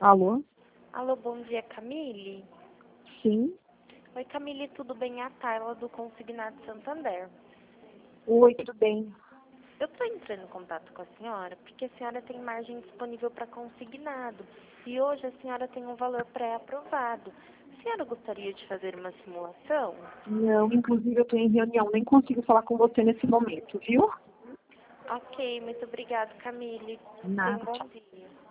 Alô? Alô, bom dia, Camille. Sim. Oi, Camille, tudo bem? É a Tayla do Consignado Santander. Oi, tudo bem? Eu estou entrando em contato com a senhora porque a senhora tem margem disponível para consignado e hoje a senhora tem um valor pré-aprovado. A senhora gostaria de fazer uma simulação? Não, inclusive eu estou em reunião, nem consigo falar com você nesse momento, viu? Ok, muito obrigada, Camille. Tenha um Nada, bom tchau. dia.